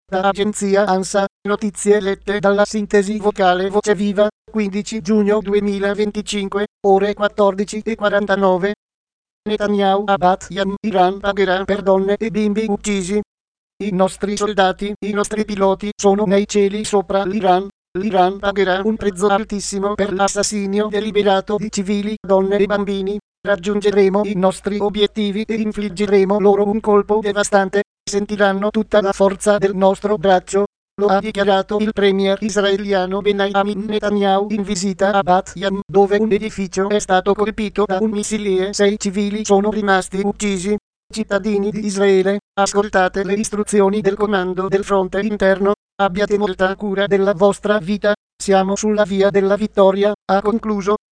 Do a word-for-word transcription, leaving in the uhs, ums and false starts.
Da agenzia ANSA, notizie lette dalla sintesi vocale Voce Viva, quindici giugno duemilaventicinque, ore quattordici e quarantanove. Netanyahu a Bat Yam, Iran pagherà per donne e bimbi uccisi. I nostri soldati, i nostri piloti sono nei cieli sopra l'Iran. L'Iran pagherà un prezzo altissimo per l'assassinio deliberato di civili, donne e bambini. Raggiungeremo i nostri obiettivi e infliggeremo loro un colpo devastante. Sentiranno tutta la forza del nostro braccio. Lo ha dichiarato il premier israeliano Benjamin Netanyahu in visita a Bat Yam, dove un edificio è stato colpito da un missile e sei civili sono rimasti uccisi. Cittadini di Israele, ascoltate le istruzioni del comando del fronte interno, abbiate molta cura della vostra vita, siamo sulla via della vittoria, ha concluso.